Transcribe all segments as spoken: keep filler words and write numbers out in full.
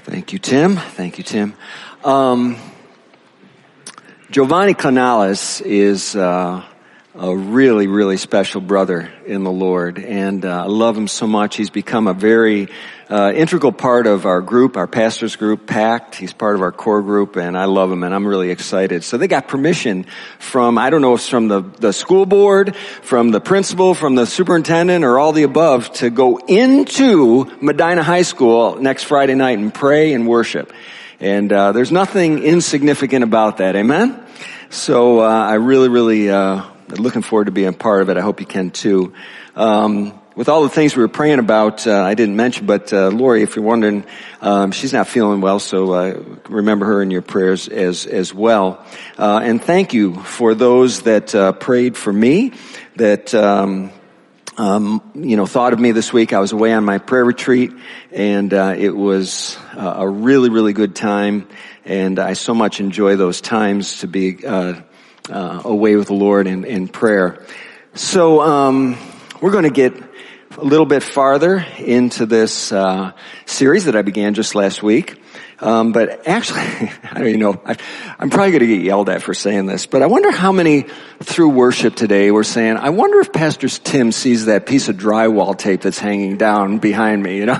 Thank you, Tim. Thank you, Tim. Um, Giovanni Canales is uh, a really, really special brother in the Lord, and uh, I love him so much. He's become a very uh, integral part of our group, our pastors group, PACT. He's part of our core group, and I love him, and I'm really excited. So they got permission from, I don't know if it's from the, the school board, from the principal, from the superintendent, or all the above, to go into Medina High School next Friday night and pray and worship. And uh, there's nothing insignificant about that, amen? So uh, I really, really uh looking forward to being a part of it. I hope you can too. Um, with all the things we were praying about, uh, I didn't mention, but uh, Lori, if you're wondering, um, she's not feeling well, so uh, remember her in your prayers as as well. Uh, and thank you for those that uh, prayed for me, that um, um, you know thought of me this week. I was away on my prayer retreat, and uh, it was uh, a really, really good time, and I so much enjoy those times to be uh Uh, away with the Lord in, in prayer. So um, we're going to get a little bit farther into this uh, series that I began just last week. Um, but actually, I don't even know, I, I'm probably going to get yelled at for saying this, but I wonder how many through worship today were saying, I wonder if Pastor Tim sees that piece of drywall tape that's hanging down behind me, you know?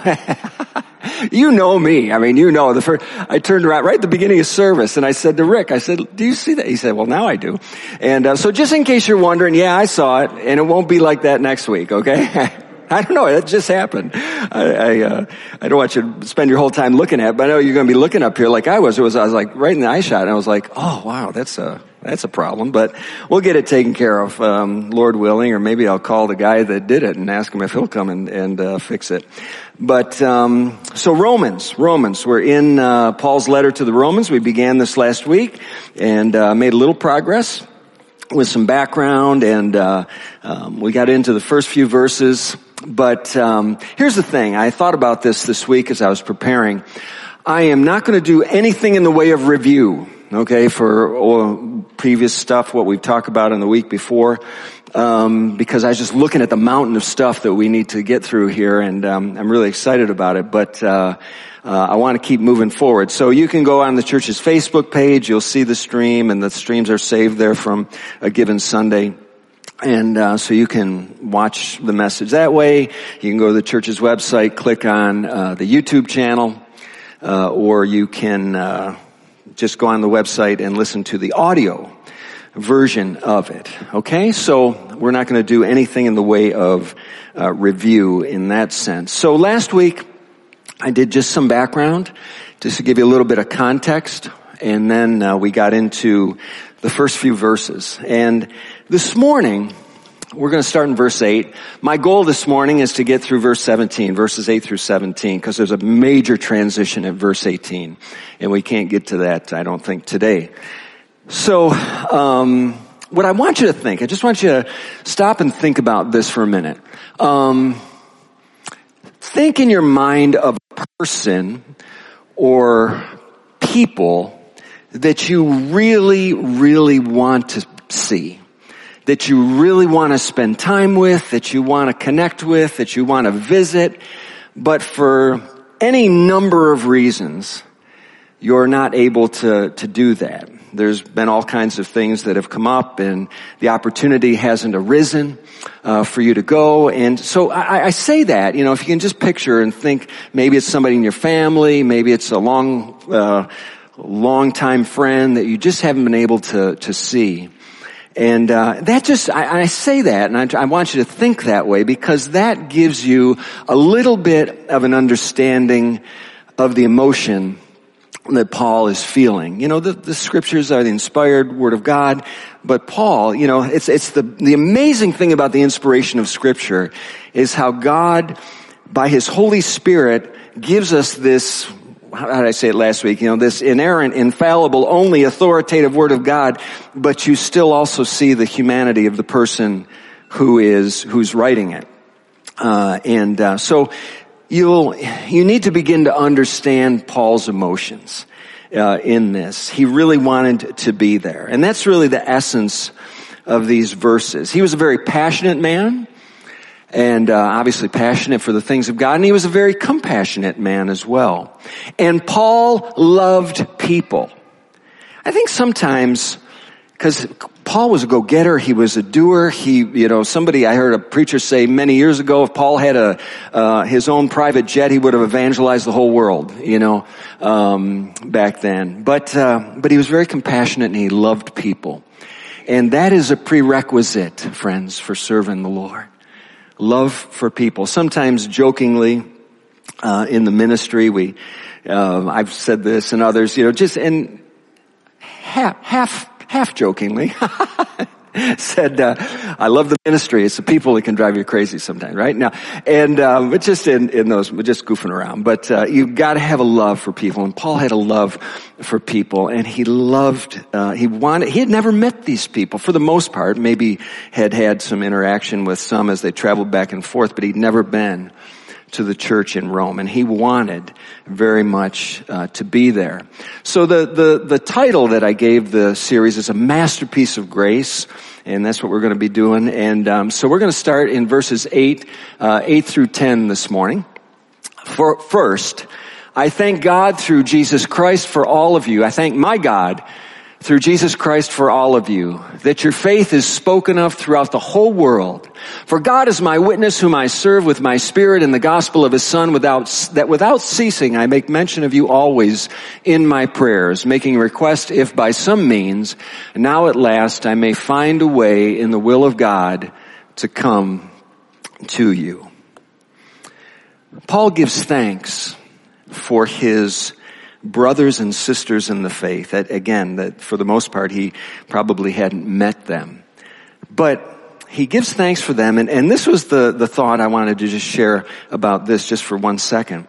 You know me. I mean, you know, the first, I turned around right at the beginning of service and I said to Rick, I said, do you see that? He said, well, now I do. And uh, so just in case you're wondering, yeah, I saw it, and it won't be like that next week, okay? I don't know. It just happened. I, I, uh, I don't want you to spend your whole time looking at it, but I know you're going to be looking up here like I was. It was, I was like right in the eye shot, and I was like, oh, wow, that's a, that's a problem, but we'll get it taken care of, um, Lord willing, or maybe I'll call the guy that did it and ask him if he'll come and, and, uh, fix it. But, um, so Romans, Romans, we're in, uh, Paul's letter to the Romans. We began this last week and, uh, made a little progress with some background, and, uh, um, we got into the first few verses. But um here's the thing. I thought about this this week as I was preparing. I am not going to do anything in the way of review, okay, for all previous stuff, what we've talked about in the week before, um because I was just looking at the mountain of stuff that we need to get through here, and um I'm really excited about it. But uh Uh, I want to keep moving forward. So you can go on the church's Facebook page. You'll see the stream, and the streams are saved there from a given Sunday. And uh so you can watch the message that way. You can go to the church's website, click on uh the YouTube channel, uh or you can uh just go on the website and listen to the audio version of it. Okay? So we're not going to do anything in the way of uh review in that sense. So last week I did just some background, just to give you a little bit of context, and then uh, we got into the first few verses. And this morning, we're going to start in verse eight. My goal this morning is to get through verse seventeen, verses eight through seventeen, because there's a major transition at verse eighteen, and we can't get to that, I don't think, today. So, um, what I want you to think, I just want you to stop and think about this for a minute. Um, think in your mind of a person or people that you really, really want to see, that you really want to spend time with, that you want to connect with, that you want to visit, but for any number of reasons, you're not able to, to do that. There's been all kinds of things that have come up, and the opportunity hasn't arisen uh, for you to go. And so I, I say that, you know, if you can just picture and think, maybe it's somebody in your family, maybe it's a long, uh, long time friend that you just haven't been able to, to see. And uh that just, I, I say that, and I, I want you to think that way, because that gives you a little bit of an understanding of the emotion that Paul is feeling. You know, the, the scriptures are the inspired word of God, but Paul, you know, it's, it's the, the amazing thing about the inspiration of scripture is how God, by his Holy Spirit, gives us this, how did I say it last week? You know, this inerrant, infallible, only authoritative word of God, but you still also see the humanity of the person who is, who's writing it. Uh, and, uh, so, You'll, you need to begin to understand Paul's emotions, uh, in this. He really wanted to be there. And that's really the essence of these verses. He was a very passionate man, and uh, obviously passionate for the things of God, and he was a very compassionate man as well. And Paul loved people. I think sometimes, because Paul was a go-getter, he was a doer, he, you know, somebody, I heard a preacher say many years ago, if Paul had a, uh, his own private jet, he would have evangelized the whole world, you know, um, back then. But, uh, but he was very compassionate and he loved people. And that is a prerequisite, friends, for serving the Lord. Love for people. Sometimes jokingly, uh, in the ministry, we, uh, I've said this and others, you know, just, and half, half, half jokingly, said, uh, I love the ministry. It's the people that can drive you crazy sometimes, right? Now, and, um, but just in, in those, we're just goofing around. But, uh, you've got to have a love for people. And Paul had a love for people. And he loved, uh, he wanted, he had never met these people for the most part. Maybe had had some interaction with some as they traveled back and forth, but he'd never been to the church in Rome, and he wanted very much uh, to be there. So the, the the title that I gave the series is A Masterpiece of Grace, and that's what we're going to be doing. And um, so we're going to start in verses eight, uh, eight through ten this morning. For first, I thank God through Jesus Christ for all of you. I thank my God through Jesus Christ for all of you, that your faith is spoken of throughout the whole world. For God is my witness, whom I serve with my spirit in the gospel of his Son, without, that without ceasing I make mention of you always in my prayers, making request if by some means, now at last I may find a way in the will of God to come to you. Paul gives thanks for his brothers and sisters in the faith. That, again, that for the most part he probably hadn't met them. But he gives thanks for them, and, and this was the, the thought I wanted to just share about this just for one second.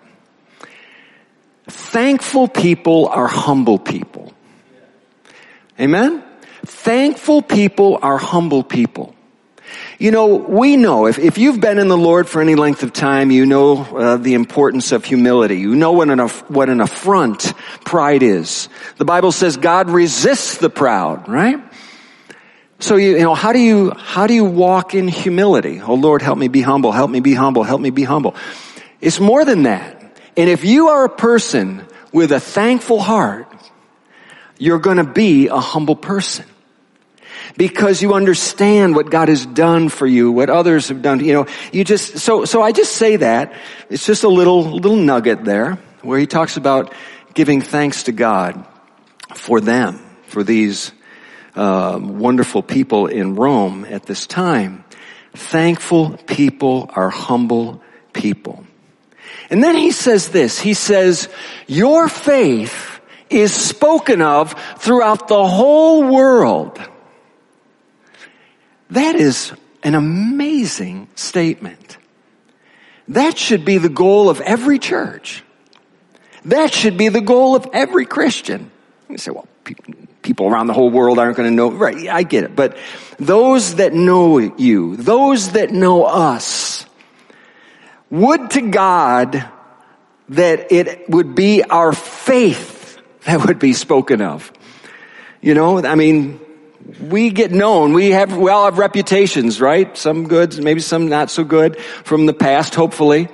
Thankful people are humble people. Amen? Thankful people are humble people. You know, we know, if, if you've been in the Lord for any length of time, you know uh, the importance of humility. You know what an, what an affront pride is. The Bible says God resists the proud, right? So, you, you know, how do you, how do you walk in humility? Oh, Lord, help me be humble, help me be humble, help me be humble. It's more than that. And if you are a person with a thankful heart, you're going to be a humble person. Because you understand what God has done for you, what others have done. You know, you just, so, so I just say that. It's just a little, little nugget there where he talks about giving thanks to God for them, for these, uh, wonderful people in Rome at this time. Thankful people are humble people. And then he says this, he says, your faith is spoken of throughout the whole world. That is an amazing statement. That should be the goal of every church. That should be the goal of every Christian. You say, well, people around the whole world aren't going to know. Right, I get it. But those that know you, those that know us, would to God that it would be our faith that would be spoken of. You know, I mean, we get known. We have, we all have reputations, right? Some good, maybe some not so good from the past, hopefully.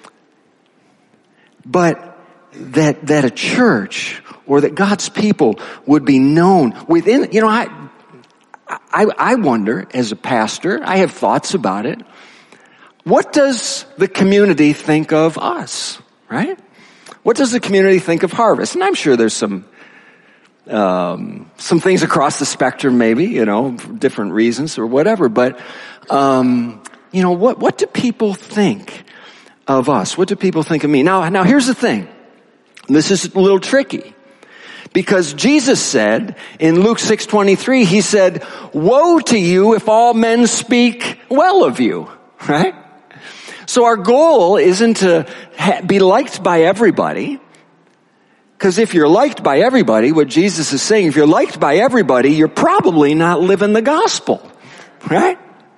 But that, that a church or that God's people would be known within, you know, I, I, I wonder as a pastor, I have thoughts about it. What does the community think of us, right? What does the community think of Harvest? And I'm sure there's some Um, some things across the spectrum, maybe, you know, for different reasons or whatever. But, um, you know, what, what do people think of us? What do people think of me? Now, now here's the thing. This is a little tricky because Jesus said in Luke six twenty-three, he said, woe to you if all men speak well of you, right? So our goal isn't to ha- be liked by everybody. Because if you're liked by everybody, what Jesus is saying, if you're liked by everybody, you're probably not living the gospel, right?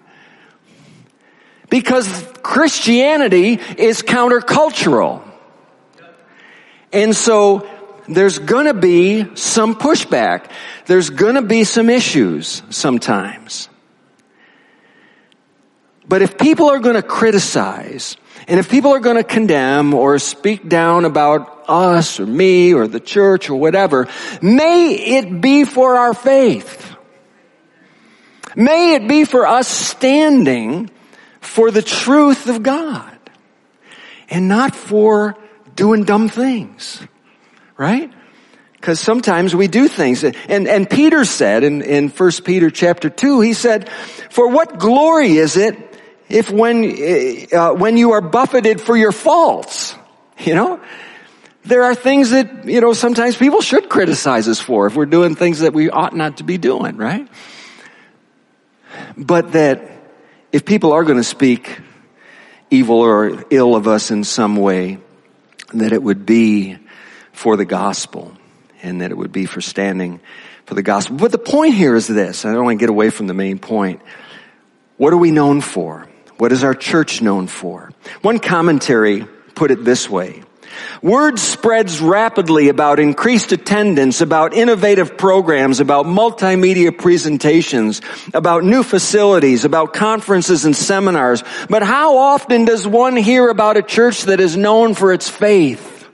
Because Christianity is countercultural. And so there's gonna be some pushback. There's gonna be some issues sometimes. But if people are going to criticize, and if people are going to condemn or speak down about us or me or the church or whatever, may it be for our faith. May it be for us standing for the truth of God and not for doing dumb things, right? Because sometimes we do things. And, and Peter said in, in First Peter chapter two, he said, for what glory is it if when, uh, when you are buffeted for your faults, you know? There are things that, you know, sometimes people should criticize us for if we're doing things that we ought not to be doing, right? But that if people are going to speak evil or ill of us in some way, that it would be for the gospel and that it would be for standing for the gospel. But the point here is this. I don't want to get away from the main point. What are we known for? What is our church known for? One commentary put it this way. Word spreads rapidly about increased attendance, about innovative programs, about multimedia presentations, about new facilities, about conferences and seminars. But how often does one hear about a church that is known for its faith?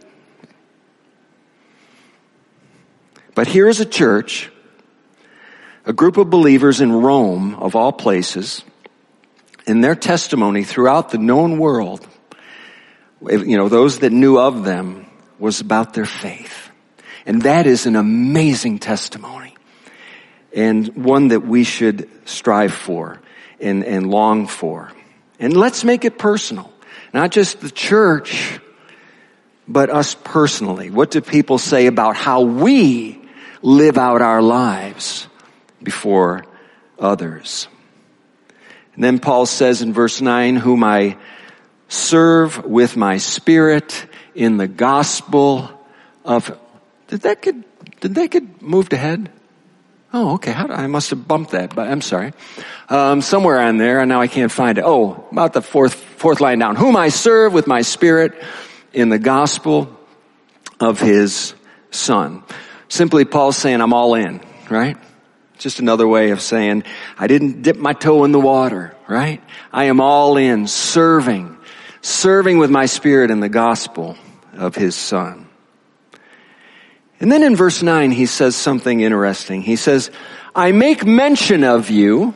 But here is a church, a group of believers in Rome, of all places, and their testimony throughout the known world, you know, those that knew of them, was about their faith. And that is an amazing testimony. And one that we should strive for and, and long for. And let's make it personal. Not just the church, but us personally. What do people say about how we live out our lives before others? And then Paul says in verse nine, whom I serve with my spirit in the gospel of, did that get, did that get moved ahead? Oh, okay. How do, I must have bumped that, but I'm sorry. Um, somewhere on there, and now I can't find it. Oh, about the fourth, fourth line down. Whom I serve with my spirit in the gospel of his son. Simply Paul's saying, I'm all in, right? Just another way of saying, I didn't dip my toe in the water, right? I am all in, serving, serving with my spirit in the gospel of his son. And then in verse nine, he says something interesting. He says, I make mention of you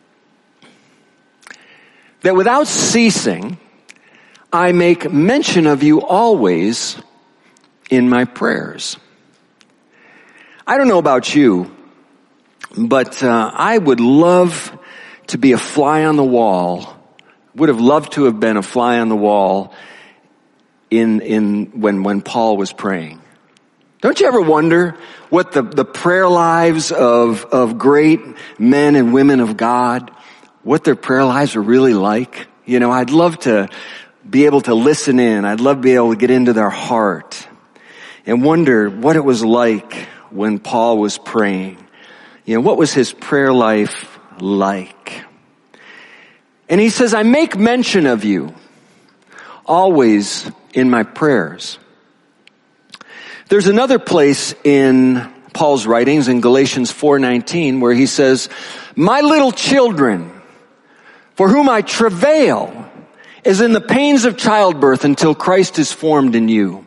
that without ceasing, I make mention of you always in my prayers. I don't know about you, but uh, I would love to be a fly on the wall. Would have loved to have been a fly on the wall in in when when Paul was praying. Don't you ever wonder what the the prayer lives of of great men and women of God, what their prayer lives are really like? You know, I'd love to be able to listen in. I'd love to be able to get into their heart and wonder what it was like when Paul was praying. You know, what was his prayer life like? And he says, I make mention of you always in my prayers. There's another place in Paul's writings in Galatians four nineteen where he says, my little children, for whom I travail, is in the pains of childbirth until Christ is formed in you.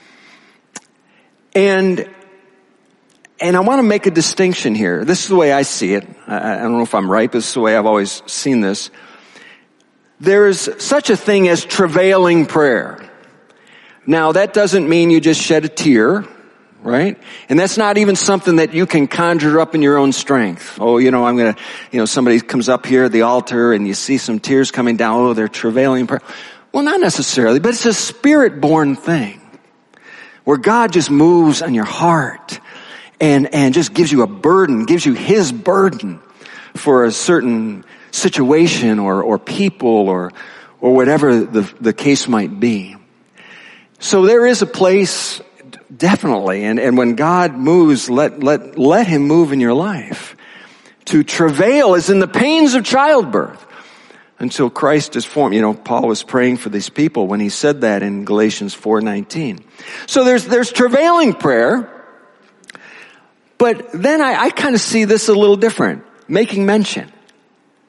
And And I want to make a distinction here. This is the way I see it. I, I don't know if I'm right, but this is the way I've always seen this. There is such a thing as travailing prayer. Now, that doesn't mean you just shed a tear, right? And that's not even something that you can conjure up in your own strength. Oh, you know, I'm going to, you know, somebody comes up here at the altar and you see some tears coming down. Oh, they're travailing prayer. Well, not necessarily, but it's a spirit-born thing where God just moves on your heart. And, and just gives you a burden, gives you his burden for a certain situation or, or people or, or whatever the, the case might be. So there is a place, definitely, and, and when God moves, let, let, let him move in your life. To travail is in the pains of childbirth until Christ is formed. You know, Paul was praying for these people when he said that in Galatians four nineteen. So there's, there's travailing prayer. But then I, I kind of see this a little different. Making mention.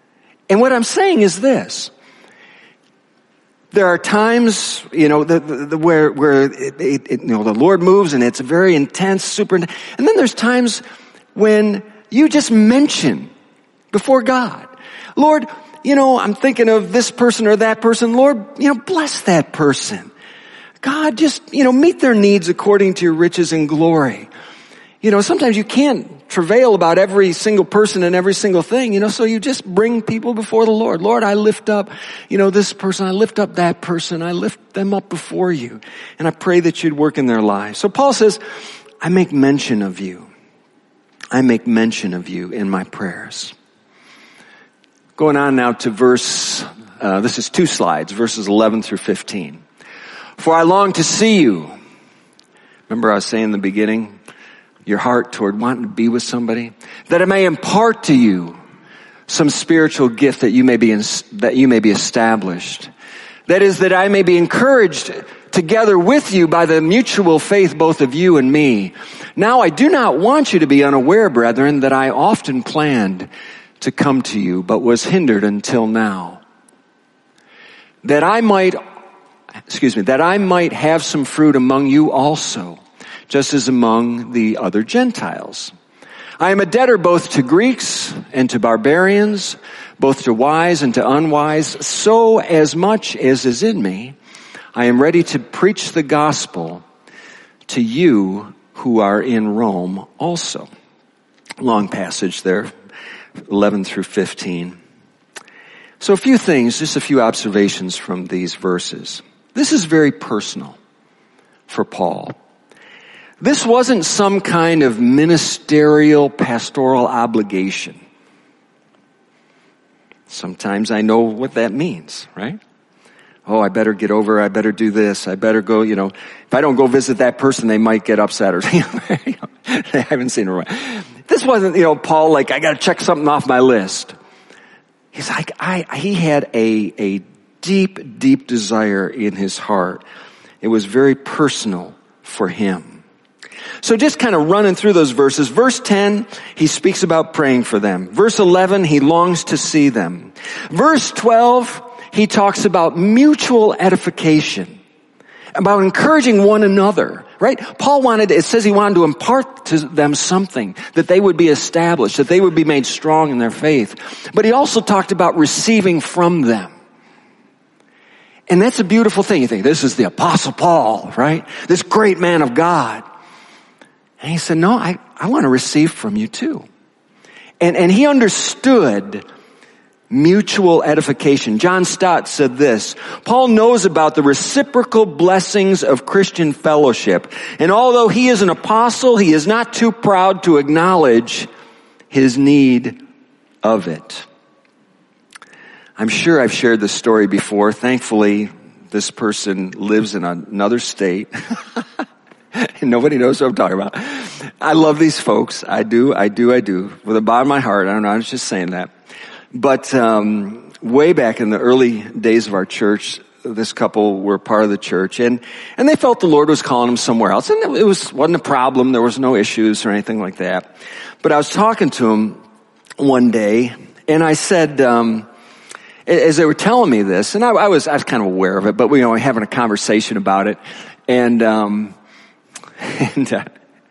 And what I'm saying is this. There are times, you know, the, the, the, where, where it, it, it, you know, the Lord moves and it's very intense, super intense. And then there's times when you just mention before God, Lord, you know, I'm thinking of this person or that person. Lord, you know, bless that person. God, just, you know, meet their needs according to your riches and glory. You know, sometimes you can't travail about every single person and every single thing, you know, so you just bring people before the Lord. Lord, I lift up, you know, this person, I lift up that person, I lift them up before you, and I pray that you'd work in their lives. So Paul says, I make mention of you. I make mention of you in my prayers. Going on now to verse, uh, this is two slides, verses eleven through fifteen. For I long to see you. Remember I was saying in the beginning, your heart toward wanting to be with somebody, that I may impart to you some spiritual gift that you may be in, that you may be established. That is, that I may be encouraged together with you by the mutual faith both of you and me. Now I do not want you to be unaware, brethren, that I often planned to come to you, but was hindered until now. That I might, excuse me, that I might have some fruit among you also, just as among the other Gentiles. I am a debtor both to Greeks and to barbarians, both to wise and to unwise. So as much as is in me, I am ready to preach the gospel to you who are in Rome also. Long passage there, eleven through fifteen. So a few things, just a few observations from these verses. This is very personal for Paul. This wasn't some kind of ministerial, pastoral obligation. Sometimes I know what that means, right? Oh, I better get over, I better do this, I better go, you know, if I don't go visit that person, they might get upset or something. I haven't seen her. This wasn't, you know, Paul, like, I gotta check something off my list. He's like, I, he had a, a deep, deep desire in his heart. It was very personal for him. So just kind of running through those verses. Verse ten, he speaks about praying for them. Verse eleven, he longs to see them. Verse twelve, he talks about mutual edification, about encouraging one another, right? Paul wanted, it says he wanted to impart to them something, that they would be established, that they would be made strong in their faith. But he also talked about receiving from them. And that's a beautiful thing. You think, this is the Apostle Paul, right? This great man of God. And he said, no, I, I want to receive from you too. And, and he understood mutual edification. John Stott said this, Paul knows about the reciprocal blessings of Christian fellowship. And although he is an apostle, he is not too proud to acknowledge his need of it. I'm sure I've shared this story before. Thankfully, this person lives in another state. And nobody knows what I'm talking about. I love these folks. I do, I do, I do. With the bottom of my heart, I don't know, I was just saying that. But um way back in the early days of our church, this couple were part of the church, and and they felt the Lord was calling them somewhere else. And it was, wasn't a problem. There was no issues or anything like that. But I was talking to them one day, and I said, um as they were telling me this, and I, I was I was kind of aware of it, but we you know, were having a conversation about it, and um and uh,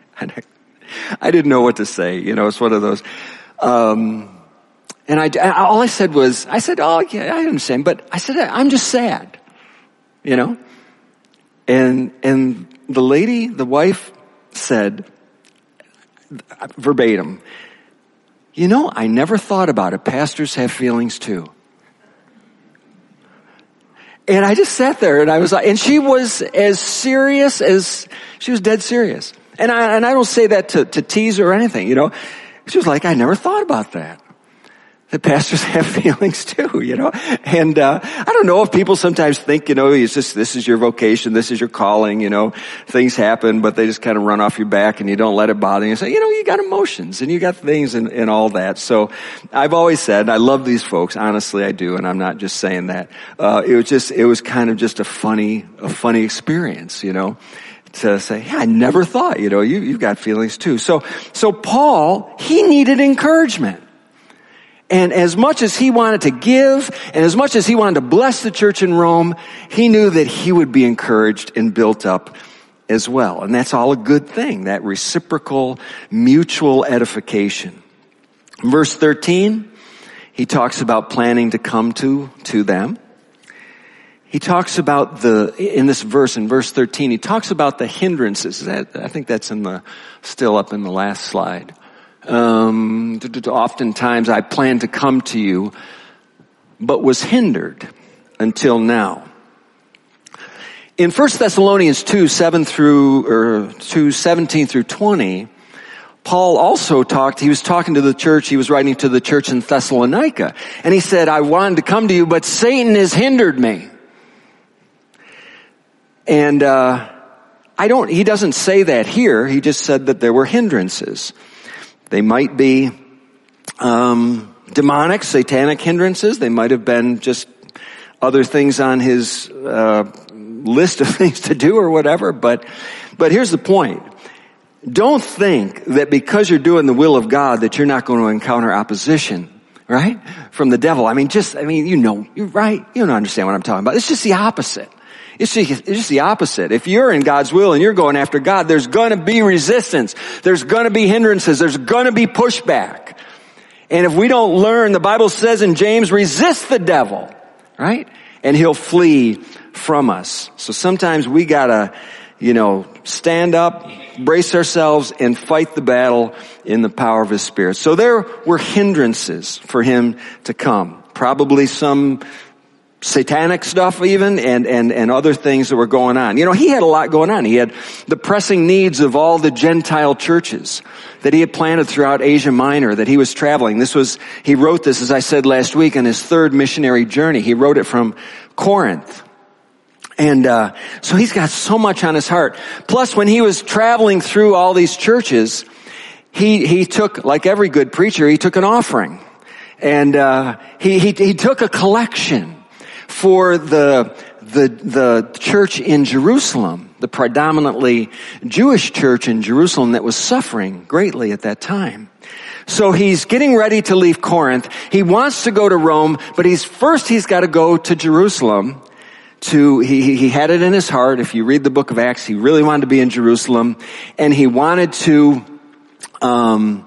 I didn't know what to say. You know, it's one of those. Um And I, all I said was, I said, oh yeah, I understand, but I said, I'm just sad, you know? And, and the lady, the wife said, verbatim, you know, I never thought about it. Pastors have feelings too. And I just sat there and I was like, and she was as serious as, she was dead serious. And I, and I don't say that to, to tease her or anything, you know? She was like, I never thought about that. The pastors have feelings too, you know, and uh I don't know if people sometimes think, you know, it's just, this is your vocation, this is your calling, you know, things happen, but they just kind of run off your back and you don't let it bother you. You say, you know, you got emotions and you got things and, and all that. So I've always said, I love these folks, honestly I do, and I'm not just saying that. Uh it was just, it was kind of just a funny, a funny experience, you know, to say, yeah, I never thought, you know, you, you've got feelings too. So, so Paul, he needed encouragement. And as much as he wanted to give, and as much as he wanted to bless the church in Rome, he knew that he would be encouraged and built up as well. And that's all a good thing, that reciprocal, mutual edification. In verse thirteen, he talks about planning to come to, to them. He talks about the, in this verse, in verse thirteen, he talks about the hindrances. That, I think that's in the, still up in the last slide. Um, oftentimes I planned to come to you, but was hindered until now. In First Thessalonians two, seven through, or two, seventeen through twenty, Paul also talked, he was talking to the church, he was writing to the church in Thessalonica, and he said, I wanted to come to you, but Satan has hindered me. And, uh, I don't, he doesn't say that here, he just said that there were hindrances. They might be um demonic, satanic hindrances. They might have been just other things on his uh list of things to do or whatever. But but here's the point. Don't think that because you're doing the will of God that you're not going to encounter opposition, right? From the devil. I mean, just, I mean, you know, you're right. You don't understand what I'm talking about. It's just the opposite. It's just, it's just the opposite. If you're in God's will and you're going after God, there's going to be resistance. There's going to be hindrances. There's going to be pushback. And if we don't learn, the Bible says in James, resist the devil, right? And he'll flee from us. So sometimes we gotta, you know, stand up, brace ourselves, and fight the battle in the power of his Spirit. So there were hindrances for him to come. Probably some satanic stuff even, and, and, and other things that were going on. You know, he had a lot going on. He had the pressing needs of all the Gentile churches that he had planted throughout Asia Minor, that he was traveling. This was, he wrote this, as I said last week, on his third missionary journey. He wrote it from Corinth. And, uh, so he's got so much on his heart. Plus, when he was traveling through all these churches, he, he took, like every good preacher, he took an offering. And, uh, he, he, he took a collection for the, the, the church in Jerusalem, the predominantly Jewish church in Jerusalem that was suffering greatly at that time. So he's getting ready to leave Corinth. He wants to go to Rome, but he's, first he's got to go to Jerusalem to, he, he had it in his heart. If you read the book of Acts, he really wanted to be in Jerusalem, and he wanted to, um,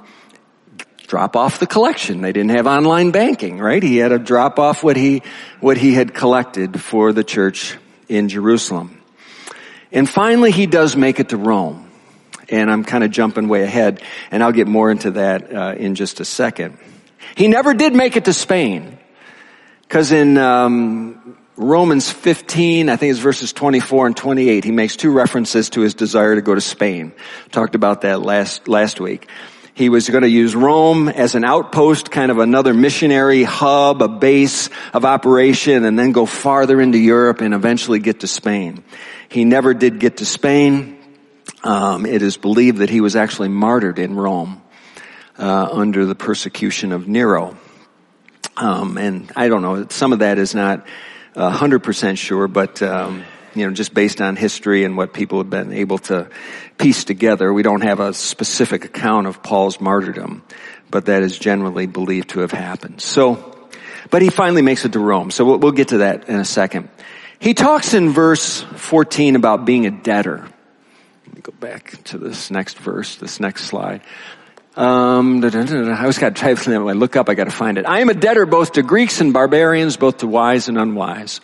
drop off the collection. They didn't have online banking, right? He had to drop off what he, what he had collected for the church in Jerusalem. And finally, he does make it to Rome. And I'm kind of jumping way ahead, and I'll get more into that uh, in just a second. He never did make it to Spain, because in um, Romans fifteen, I think it's verses twenty-four and twenty-eight, he makes two references to his desire to go to Spain. Talked about that last last week. He was going to use Rome as an outpost, kind of another missionary hub, a base of operation, and then go farther into Europe and eventually get to Spain. He never did get to Spain. Um, it is believed that he was actually martyred in Rome uh, under the persecution of Nero. Um, and I don't know, some of that is not one hundred percent sure, but um, you know, just based on history and what people have been able to piece together, we don't have a specific account of Paul's martyrdom, but that is generally believed to have happened. So, but he finally makes it to Rome. So we'll, we'll get to that in a second. He talks in verse fourteen about being a debtor. Let me go back to this next verse, this next slide. Um, da, da, da, da. I always got to try to, when I look up, I got to find it. I am a debtor both to Greeks and barbarians, both to wise and unwise.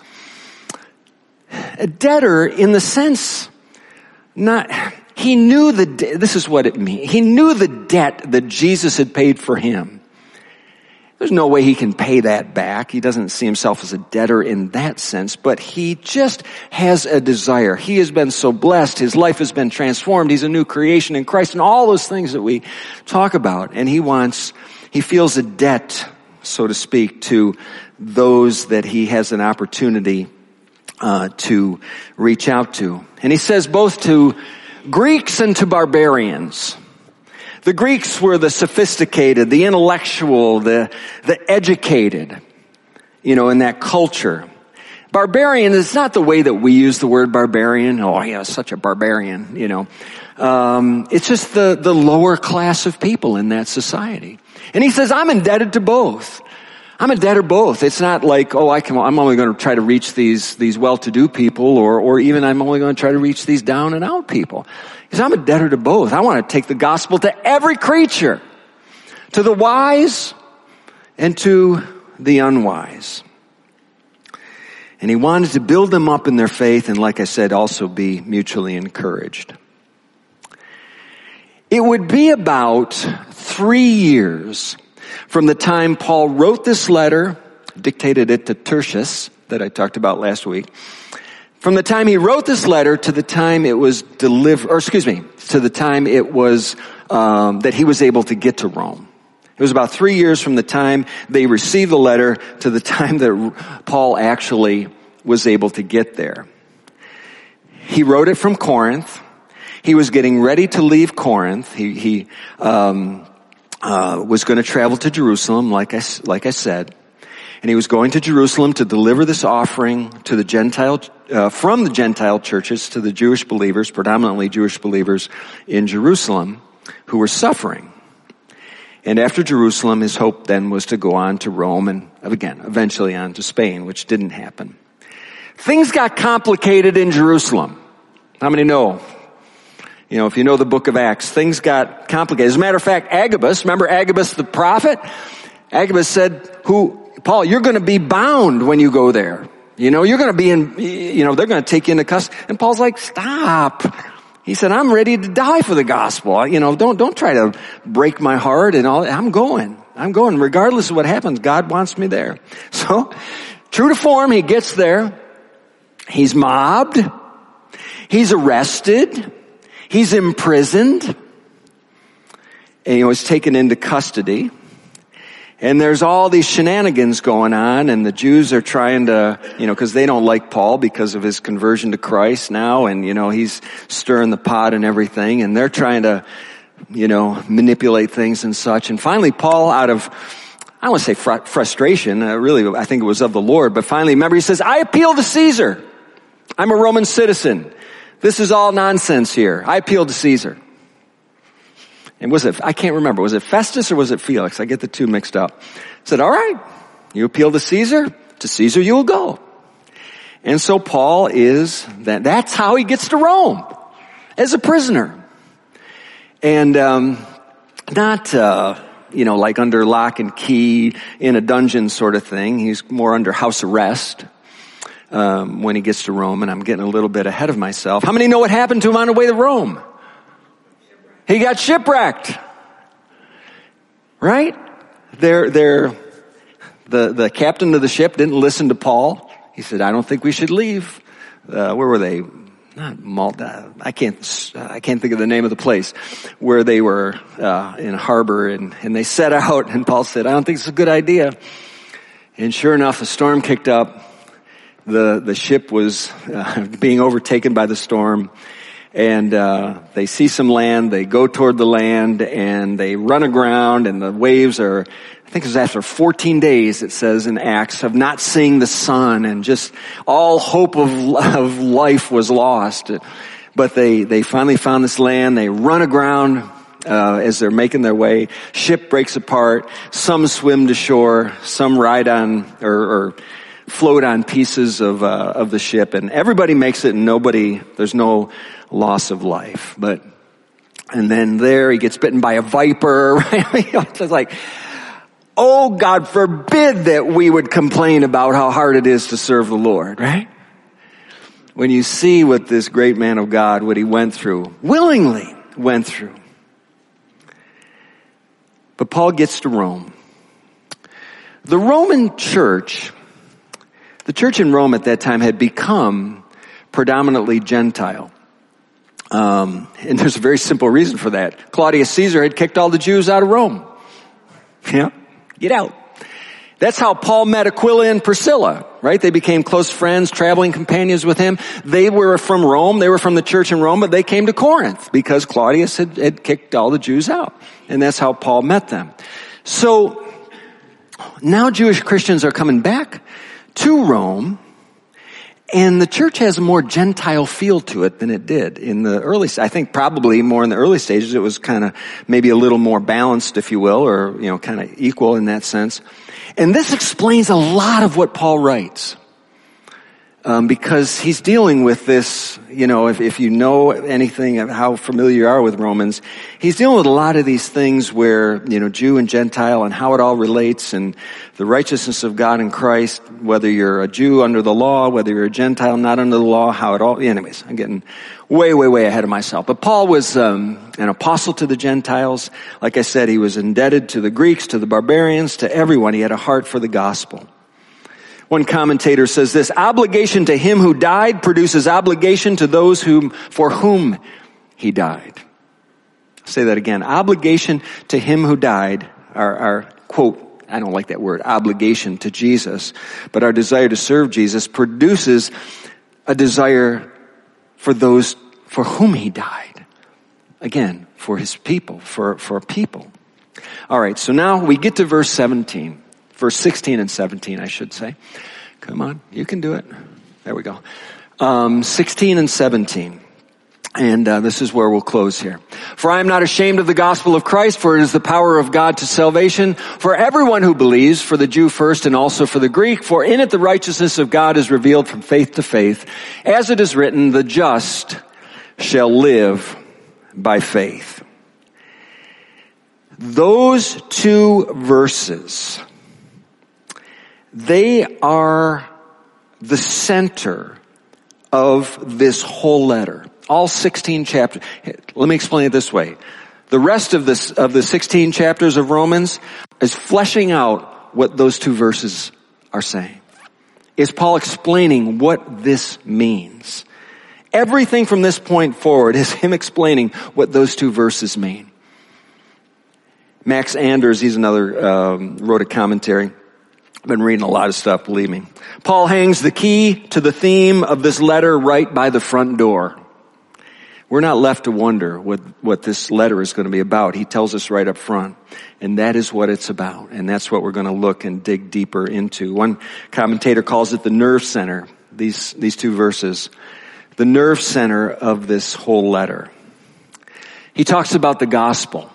A debtor in the sense, not, he knew the, this is what it means. He knew the debt that Jesus had paid for him. There's no way he can pay that back. He doesn't see himself as a debtor in that sense, but he just has a desire. He has been so blessed. His life has been transformed. He's a new creation in Christ and all those things that we talk about. And he wants, he feels a debt, so to speak, to those that he has an opportunity uh to reach out to. And he says both to Greeks and to barbarians. The Greeks were the sophisticated, the intellectual, the the educated, you know, in that culture. Barbarian is not the way that we use the word barbarian. Oh, yeah, such a barbarian, you know. Um, it's just the, the lower class of people in that society. And he says, I'm indebted to both. I'm a debtor both. It's not like, oh, I can, I'm only going to try to reach these, these well-to-do people, or, or even I'm only going to try to reach these down and out people. Because I'm a debtor to both. I want to take the gospel to every creature, to the wise and to the unwise. And he wanted to build them up in their faith and, like I said, also be mutually encouraged. It would be about three years from the time Paul wrote this letter, dictated it to Tertius, that I talked about last week, from the time he wrote this letter to the time it was delivered, or excuse me, to the time it was, um, that he was able to get to Rome. It was about three years from the time they received the letter to the time that Paul actually was able to get there. He wrote it from Corinth. He was getting ready to leave Corinth. He, he, um, Uh, was going to travel to Jerusalem, like I, like I said. And he was going to Jerusalem to deliver this offering to the Gentile, uh, from the Gentile churches to the Jewish believers, predominantly Jewish believers in Jerusalem, who were suffering. And after Jerusalem, his hope then was to go on to Rome and, again, eventually on to Spain, which didn't happen. Things got complicated in Jerusalem. How many know? You know, if you know the book of Acts, things got complicated. As a matter of fact, Agabus, remember Agabus the prophet? Agabus said, who, Paul, you're going to be bound when you go there. You know, you're going to be in, you know, they're going to take you into custody. And Paul's like, stop. He said, I'm ready to die for the gospel. You know, don't, don't try to break my heart and all. I'm going. I'm going. Regardless of what happens, God wants me there. So, true to form, he gets there. He's mobbed. He's arrested. He's imprisoned, and he was taken into custody. And there's all these shenanigans going on, and the Jews are trying to, you know, because they don't like Paul because of his conversion to Christ now, and, you know, he's stirring the pot and everything, and they're trying to, you know, manipulate things and such. And finally, Paul, out of, I don't want to say fr- frustration, uh, really, I think it was of the Lord, but finally, remember, he says, I appeal to Caesar. I'm a Roman citizen. This is all nonsense here. I appeal to Caesar. And was it, I can't remember, was it Festus or was it Felix? I get the two mixed up. Said, all right, you appeal to Caesar, to Caesar you will go. And so Paul is, that, that's how he gets to Rome, as a prisoner. And, um, not, uh, you know, like under lock and key in a dungeon sort of thing. He's more under house arrest. Um, when he gets to Rome, and I'm getting a little bit ahead of myself. How many know what happened to him on the way to Rome? He got shipwrecked. Right? They're, they're, the, the captain of the ship didn't listen to Paul. He said, I don't think we should leave. Uh, where were they? Not Malta. I can't, I can't think of the name of the place where they were, uh, in a harbor, and, and they set out, and Paul said, I don't think it's a good idea. And sure enough, a storm kicked up. The, the ship was uh, being overtaken by the storm, and uh, they see some land, they go toward the land, and they run aground, and the waves are, I think it was after fourteen days, it says in Acts, of not seeing the sun, and just all hope of, of life was lost. But they, they finally found this land, they run aground uh, as they're making their way, ship breaks apart, some swim to shore, some ride on, or, or float on pieces of uh, of the ship, and everybody makes it, and nobody, there's no loss of life. But, and then there he gets bitten by a viper, right? It's like, oh, God forbid that we would complain about how hard it is to serve the Lord, right? When you see what this great man of God, what he went through, willingly went through. But Paul gets to Rome. The Roman church, the church in Rome at that time had become predominantly Gentile. Um, and there's a very simple reason for that. Claudius Caesar had kicked all the Jews out of Rome. Yeah, get out. That's how Paul met Aquila and Priscilla, right? They became close friends, traveling companions with him. They were from Rome. They were from the church in Rome, but they came to Corinth because Claudius had, had kicked all the Jews out. And that's how Paul met them. So now Jewish Christians are coming back to Rome, And the church has a more Gentile feel to it than it did in the early, I think probably more in the early stages. It was kind of maybe a little more balanced, if you will, or, you know, kind of equal in that sense. And this explains a lot of what Paul writes. Um, because he's dealing with this, you know, if, if you know anything of how familiar you are with Romans, he's dealing with a lot of these things where, you know, Jew and Gentile and how it all relates and the righteousness of God in Christ, whether you're a Jew under the law, whether you're a Gentile not under the law, how it all, anyways, I'm getting way, way, way ahead of myself. But Paul was, um, an apostle to the Gentiles. Like I said, he was indebted to the Greeks, to the barbarians, to everyone. He had a heart for the gospel. One commentator says this: obligation to him who died produces obligation to those whom, for whom he died. I'll say that again. Obligation to him who died, our, our quote, I don't like that word, obligation to Jesus, but our desire to serve Jesus produces a desire for those for whom he died. Again, for his people, for, for people. All right, so now we get to verse seventeen. Verse sixteen and seventeen, I should say. Come on, you can do it. There we go. Um, sixteen and seventeen. And uh, this is where we'll close here. For I am not ashamed of the gospel of Christ, for it is the power of God to salvation for everyone who believes, for the Jew first and also for the Greek. For in it the righteousness of God is revealed from faith to faith. As it is written, the just shall live by faith. Those two verses, they are the center of this whole letter. All sixteen chapters. Let me explain it this way. The rest of this, of the sixteen chapters of Romans is fleshing out what those two verses are saying. Is Paul explaining what this means? Everything from this point forward is him explaining what those two verses mean. Max Anders, he's another, um, wrote a commentary. I've been reading a lot of stuff, believe me. Paul hangs the key to the theme of this letter right by the front door. We're not left to wonder what, what this letter is going to be about. He tells us right up front. And that is what it's about. And that's what we're going to look and dig deeper into. One commentator calls it the nerve center, these, these two verses. The nerve center of this whole letter. He talks about the gospel.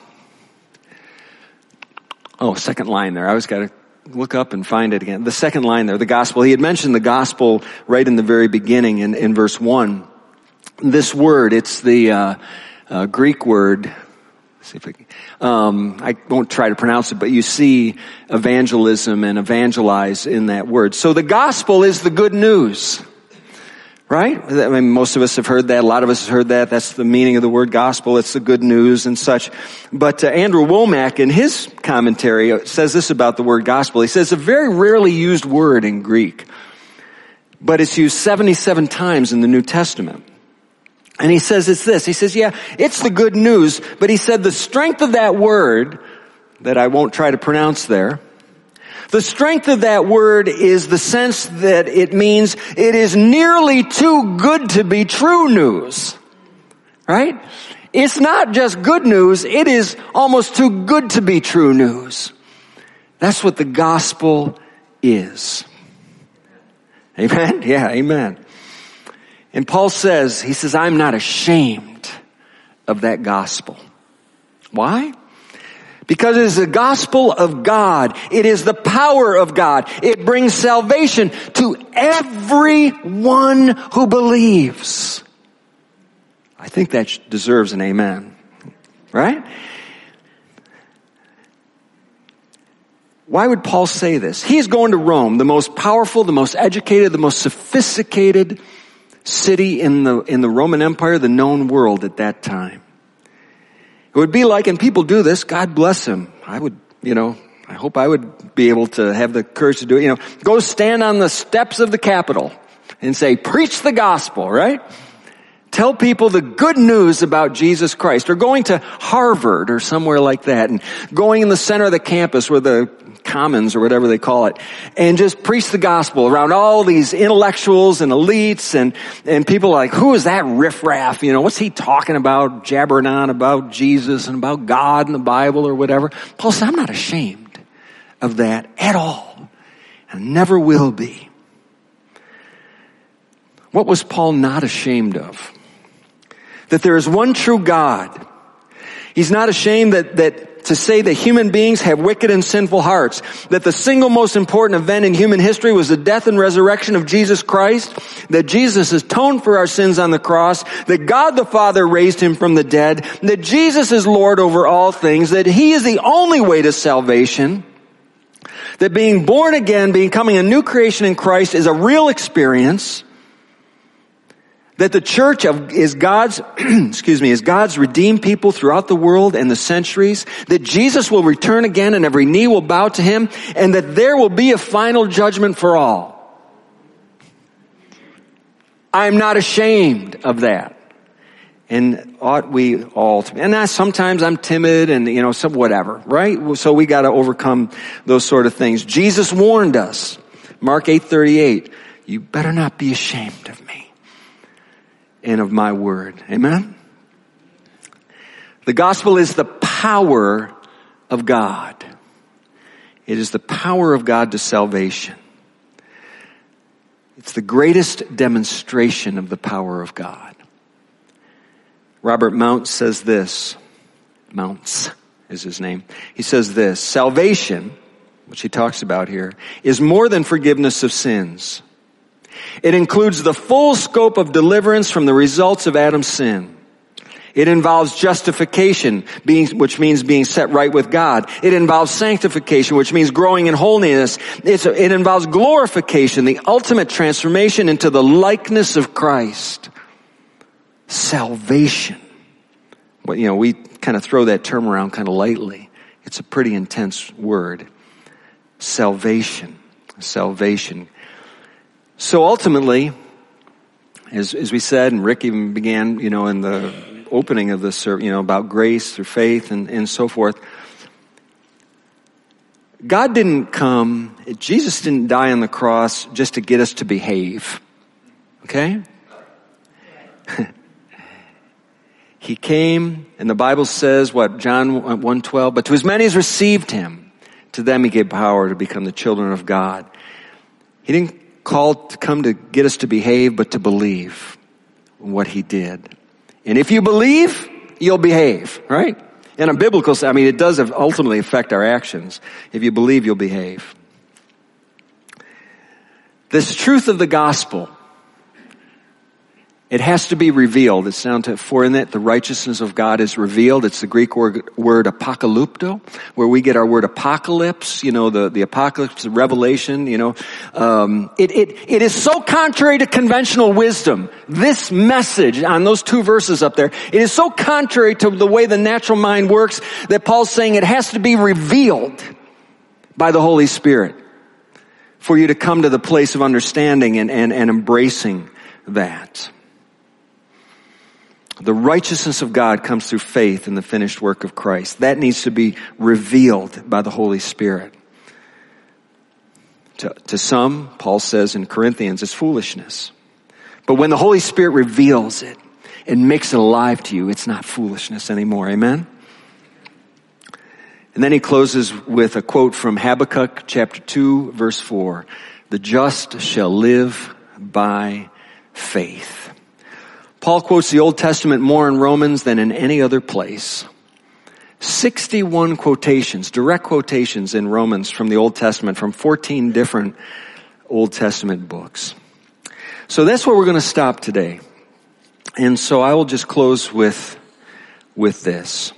Oh, second line there. I always got to look up and find it again. The second line there, the gospel. He had mentioned the gospel right in the very beginning in, in verse one. This word, it's the uh, uh, Greek word. Let's see if I can. Um, I won't try to pronounce it, but you see evangelism and evangelize in that word. So the gospel is the good news. Right? I mean, most of us have heard that. A lot of us have heard that. That's the meaning of the word gospel. It's the good news and such. But uh, Andrew Womack, in his commentary, says this about the word gospel. He says, a very rarely used word in Greek, but it's used seventy-seven times in the New Testament. And he says it's this. He says, yeah, it's the good news, but he said the strength of that word, that I won't try to pronounce there, the strength of that word is the sense that it means it is nearly too good to be true news. Right? It's not just good news, it is almost too good to be true news. That's what the gospel is. Amen? Yeah, amen. And Paul says, he says, I'm not ashamed of that gospel. Why? Because it is the gospel of God. It is the power of God. It brings salvation to everyone who believes. I think that deserves an amen. Right? Why would Paul say this? He's going to Rome, the most powerful, the most educated, the most sophisticated city in the, in the Roman Empire, the known world at that time. It would be like, and people do this, God bless him. I would, you know, I hope I would be able to have the courage to do it. You know, go stand on the steps of the Capitol and say, preach the gospel, right? Tell people the good news about Jesus Christ. Or going to Harvard or somewhere like that and going in the center of the campus where the commons or whatever they call it, and just preach the gospel around all these intellectuals and elites and, and people like, who is that riffraff? You know, what's he talking about, jabbering on about Jesus and about God and the Bible or whatever? Paul said, I'm not ashamed of that at all. And never will be. What was Paul not ashamed of? That there is one true God. He's not ashamed that, that to say that human beings have wicked and sinful hearts. That the single most important event in human history was the death and resurrection of Jesus Christ. That Jesus atoned for our sins on the cross. That God the Father raised him from the dead. That Jesus is Lord over all things. That he is the only way to salvation. That being born again, becoming a new creation in Christ is a real experience. That the church of, is God's, excuse me, is God's redeemed people throughout the world and the centuries. That Jesus will return again and every knee will bow to him. And that there will be a final judgment for all. I am not ashamed of that. And ought we all to be. And I, sometimes I'm timid and, you know, some whatever, right? So we got to overcome those sort of things. Jesus warned us. Mark eight thirty-eight. You better not be ashamed of me and of my word. Amen? The gospel is the power of God. It is the power of God to salvation. It's the greatest demonstration of the power of God. Robert Mounce says this. Mounce is his name. He says this. Salvation, which he talks about here, is more than forgiveness of sins. It includes the full scope of deliverance from the results of Adam's sin. It involves justification, being, which means being set right with God. It involves sanctification, which means growing in holiness. It's, it involves glorification, the ultimate transformation into the likeness of Christ. Salvation. Well, you know, we kind of throw that term around kind of lightly. It's a pretty intense word. Salvation. Salvation. So ultimately, as, as we said, and Rick even began, you know, in the opening of this service, you know, about grace through faith and, and so forth. God didn't come, Jesus didn't die on the cross just to get us to behave. Okay? He came, and the Bible says, what, John one twelve, but to as many as received him, to them he gave power to become the children of God. He didn't call to come to get us to behave, but to believe in what he did. And if you believe, you'll behave, right? In a biblical sense, I mean, it does ultimately affect our actions. If you believe, you'll behave. This truth of the gospel, it has to be revealed. It's down to, for in it, the righteousness of God is revealed. It's the Greek word, word apocalypto, where we get our word apocalypse, you know, the, the apocalypse, the revelation, you know. Um, it, it, it is so contrary to conventional wisdom. This message on those two verses up there, it is so contrary to the way the natural mind works that Paul's saying it has to be revealed by the Holy Spirit for you to come to the place of understanding and, and, and embracing that. The righteousness of God comes through faith in the finished work of Christ. That needs to be revealed by the Holy Spirit. To, to some, Paul says in Corinthians, it's foolishness. But when the Holy Spirit reveals it and makes it alive to you, it's not foolishness anymore. Amen? And then he closes with a quote from Habakkuk chapter two, verse four. The just shall live by faith. Paul quotes the Old Testament more in Romans than in any other place. sixty-one quotations, direct quotations in Romans from the Old Testament, from fourteen different Old Testament books. So that's where we're going to stop today. And so I will just close with, with this.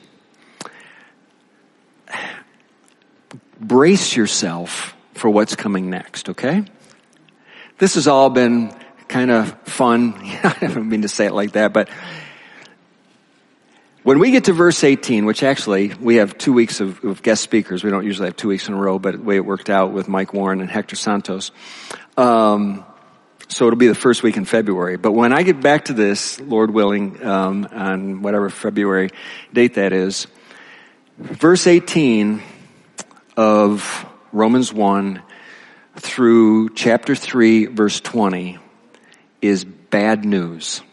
Brace yourself for what's coming next, okay? This has all been kind of fun. I don't mean to say it like that, but when we get to verse eighteen, which actually we have two weeks of, of guest speakers. We don't usually have two weeks in a row, but the way it worked out with Mike Warren and Hector Santos. Um, so it'll be the first week in February. But when I get back to this, Lord willing, um, on whatever February date that is, verse eighteen of Romans one through chapter three, verse twenty, is bad news.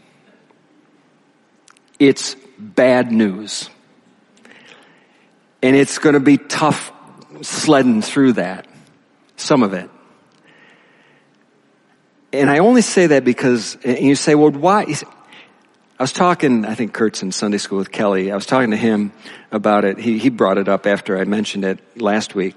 It's bad news. And it's going to be tough sledding through that. Some of it. And I only say that because, and you say, well, why? I was talking, I think Kurt's in Sunday school with Kelly. I was talking to him about it. He, he brought it up after I mentioned it last week.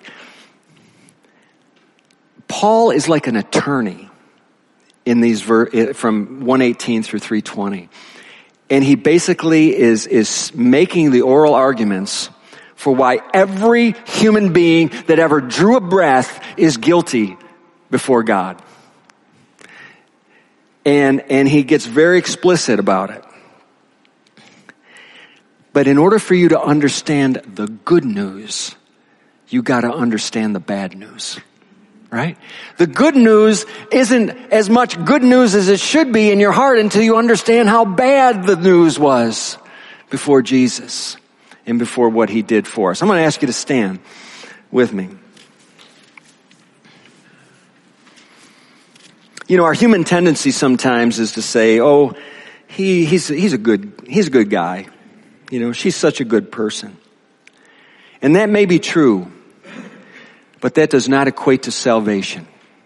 Paul is like an attorney in these ver- from one eighteen through three twenty. And he basically is, is making the oral arguments for why every human being that ever drew a breath is guilty before God. And, and he gets very explicit about it. But in order for you to understand the good news, you got to understand the bad news. Right? The good news isn't as much good news as it should be in your heart until you understand how bad the news was before Jesus and before what he did for us. I'm going to ask you to stand with me. You know, our human tendency sometimes is to say, oh, he, he's, he's a good, he's a good guy. You know, she's such a good person. And that may be true. But that does not equate to salvation.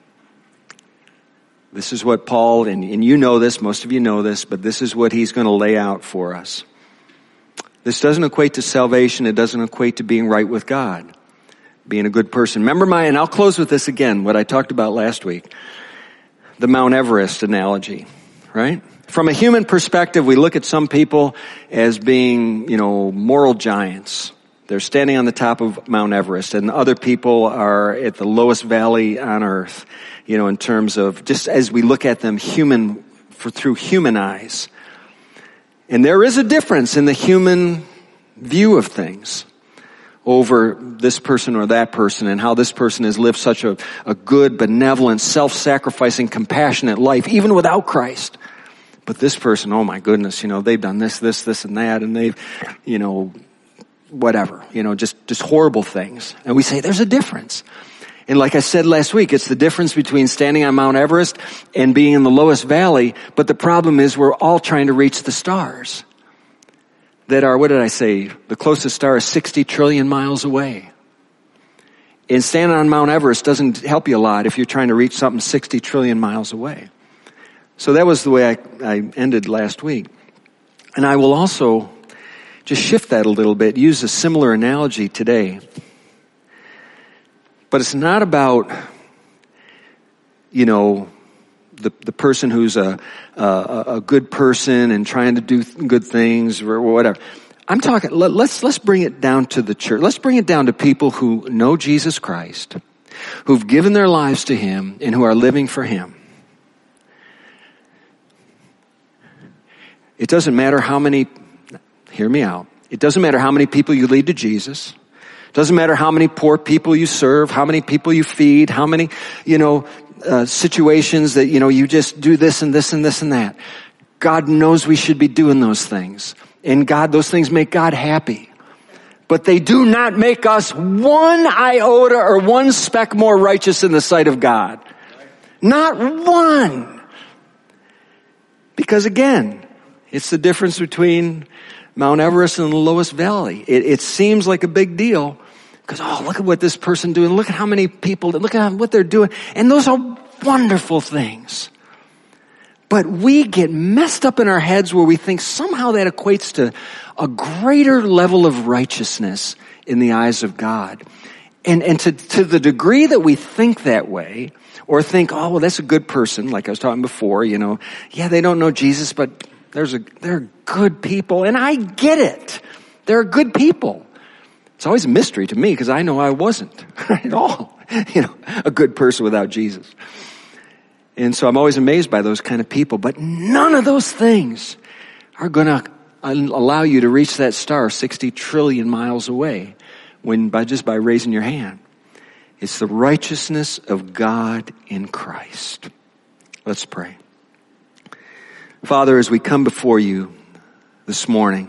This is what Paul, and, and you know this, most of you know this, but this is what he's going to lay out for us. This doesn't equate to salvation. It doesn't equate to being right with God, being a good person. Remember my, and I'll close with this again, what I talked about last week, the Mount Everest analogy, right? From a human perspective, we look at some people as being, you know, moral giants. They're standing on the top of Mount Everest, and other people are at the lowest valley on earth, you know, in terms of just as we look at them human, for, through human eyes. And there is a difference in the human view of things over this person or that person and how this person has lived such a, a good, benevolent, self-sacrificing, compassionate life, even without Christ. But this person, oh my goodness, you know, they've done this, this, this, and that, and they've, you know, whatever, you know, just, just horrible things. And we say there's a difference. And like I said last week, it's the difference between standing on Mount Everest and being in the lowest valley. But the problem is we're all trying to reach the stars that are, what did I say? The closest star is sixty trillion miles away. And standing on Mount Everest doesn't help you a lot if you're trying to reach something sixty trillion miles away. So that was the way I, I ended last week. And I will also just shift that a little bit, use a similar analogy today. But it's not about, you know, the the person who's a, a a good person and trying to do good things or whatever. I'm talking, let, let's let's bring it down to the church. Let's bring it down to people who know Jesus Christ, who've given their lives to him and who are living for him. It doesn't matter how many, hear me out. It doesn't matter how many people you lead to Jesus. It doesn't matter how many poor people you serve, how many people you feed, how many, you know, uh, situations that, you know, you just do this and this and this and that. God knows we should be doing those things. And God, those things make God happy. But they do not make us one iota or one speck more righteous in the sight of God. Not one. Because again, it's the difference between Mount Everest and the lowest valley. It, it seems like a big deal because, oh, look at what this person doing. Look at how many people, look at what they're doing. And those are wonderful things. But we get messed up in our heads where we think somehow that equates to a greater level of righteousness in the eyes of God. And, and to, to the degree that we think that way, or think, oh, well, that's a good person, like I was talking before, you know, yeah, they don't know Jesus, but there's a, they're good people. And I get it. They're good people. It's always a mystery to me because I know I wasn't at all, you know, a good person without Jesus. And so I'm always amazed by those kind of people. But none of those things are going to allow you to reach that star sixty trillion miles away when by just by raising your hand. It's the righteousness of God in Christ. Let's pray. Father, as we come before you this morning,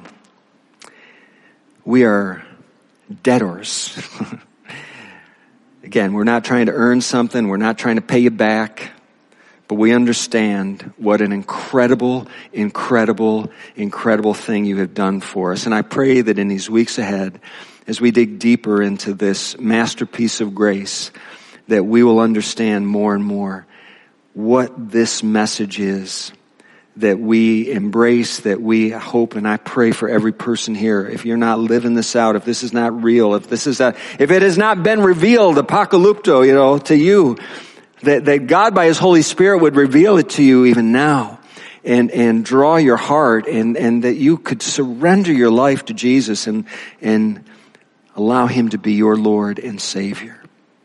we are debtors. Again, we're not trying to earn something. We're not trying to pay you back. But we understand what an incredible, incredible, incredible thing you have done for us. And I pray that in these weeks ahead, as we dig deeper into this masterpiece of grace, that we will understand more and more what this message is that we embrace, that we hope, and I pray for every person here. If you're not living this out, if this is not real, if this is not, if it has not been revealed, apocalypto, you know, to you, that, that God by His Holy Spirit would reveal it to you even now and, and draw your heart and, and that you could surrender your life to Jesus and, and allow Him to be your Lord and Savior.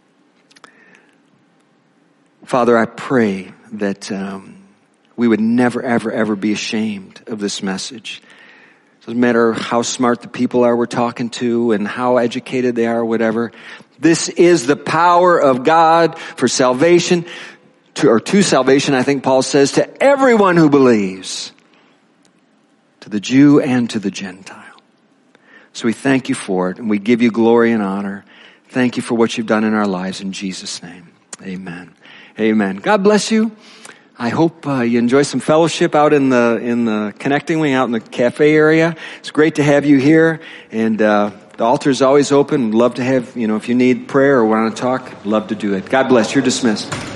Father, I pray that, um, we would never, ever, ever be ashamed of this message. Doesn't matter how smart the people are we're talking to and how educated they are, whatever. This is the power of God for salvation, to, or to salvation, I think Paul says, to everyone who believes, to the Jew and to the Gentile. So we thank you for it, and we give you glory and honor. Thank you for what you've done in our lives. In Jesus' name, amen. Amen. God bless you. I hope uh, you enjoy some fellowship out in the in the connecting wing, out in the cafe area. It's great to have you here, and uh, the altar is always open. Love to have, you know, if you need prayer or want to talk, love to do it. God bless. You're dismissed.